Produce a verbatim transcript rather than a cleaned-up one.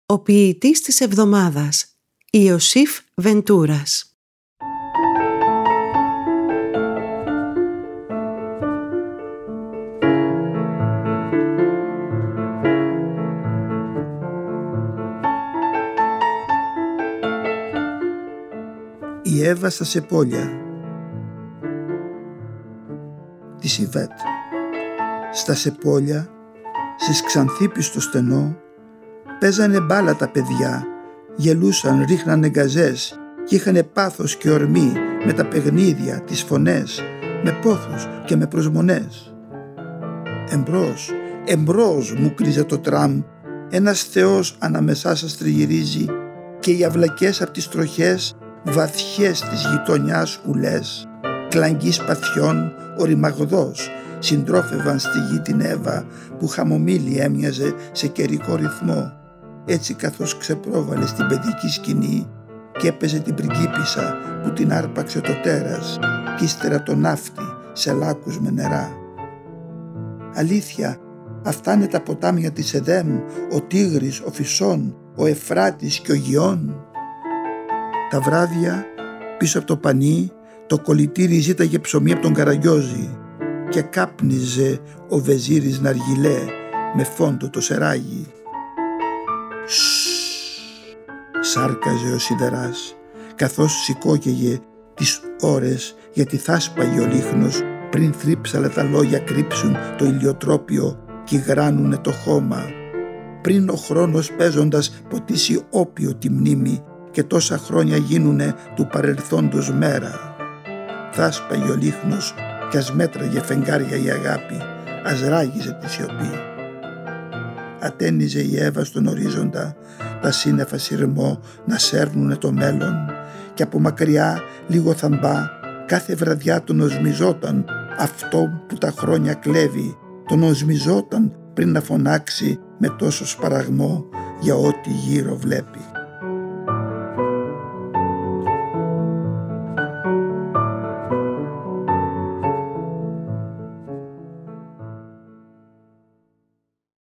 Ο ποιητής της εβδομάδας, Ιωσήφ Βεντούρας. Η Εύα στα Σεπόλια της Ιβέτ. Στα Σεπόλια, στις Ξανθίπης στο στενό, παίζανε μπάλα τα παιδιά, γελούσαν, ρίχνανε γκαζές και είχανε πάθος και ορμή με τα παιχνίδια, τις φωνές, με πόθους και με προσμονές. Εμπρός, εμπρός μου κρίζε το τραμ, ένας θεός ανάμεσά σας τριγυρίζει και οι αυλακές απ' τις τροχές βαθιές της γειτονιάς ουλές, κλαγγί σπαθιών οριμαγδός συντρόφευαν στη γη την Εύα που χαμομήλι έμοιαζε σε καιρικό ρυθμό, έτσι καθώς ξεπρόβαλε στην παιδική σκηνή και έπαιζε την πριγκίπισσα που την άρπαξε το τέρας κι ύστερα το ναύτη σε λάκκους με νερά. Αλήθεια, αυτά είναι τα ποτάμια της Εδέμ, ο Τίγρης, ο Φυσόν, ο Εφράτης και ο Γιών. Τα βράδια πίσω από το πανί το κολλητήρι ζήταγε ψωμί από τον Καραγκιόζη και κάπνιζε ο Βεζίρης ναργιλέ με φόντο το σεράγι. Σσσσσ, σάρκαζε ο σιδεράς καθώς σηκώκαιγε τις ώρες, γιατί θα σπαγε ο λίχνος πριν θρύψαλα τα λόγια κρύψουν το ηλιοτρόπιο κι γράνουνε το χώμα, πριν ο χρόνος παίζοντας ποτίσει όπιο τη μνήμη και τόσα χρόνια γίνουνε του παρελθόντος μέρα. Θα σπαγε ο λίχνος κι ας μέτραγε φεγγάρια η αγάπη, ας ράγιζε τη σιωπή. Ατένιζε η Εύα στον ορίζοντα τα σύννεφα σειρμό να σέρνουνε το μέλλον και από μακριά λίγο θαμπά κάθε βραδιά τον οσμιζόταν αυτό που τα χρόνια κλέβει, τον οσμιζόταν πριν να φωνάξει με τόσο σπαραγμό για ό,τι γύρω βλέπει.